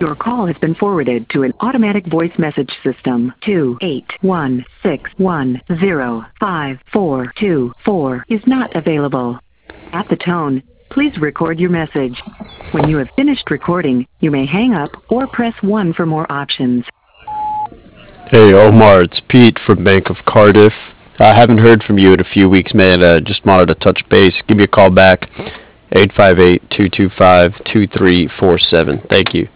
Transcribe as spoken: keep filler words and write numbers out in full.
Your call has been forwarded to an automatic voice message system. two eight one six one zero five four two four is not available. At the tone, please record your message. When you have finished recording, you may hang up or press one for more options. Hey Omar, it's Pete from Bank of Cardiff. I haven't heard from you in a few weeks, man. Uh, just wanted to touch base. Give me a call back, eight five eight, two two five, two three four seven. Thank you.